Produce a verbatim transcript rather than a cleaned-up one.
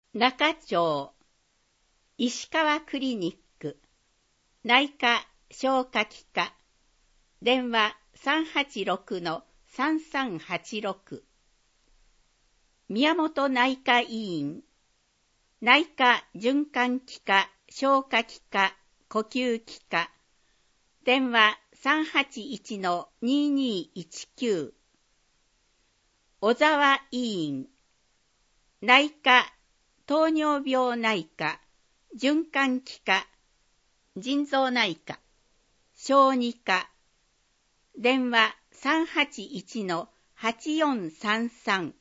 中町石川クリニック内科消化器科電話 さんはちろくのさんさんはちろく 宮本内科医院内科循環器科消化器科呼吸器科電話 さんはちいちのににいちきゅう 小沢医院内科糖尿病内科循環器科腎臓内科小児科電話 さんはちいちのはちよんさんさん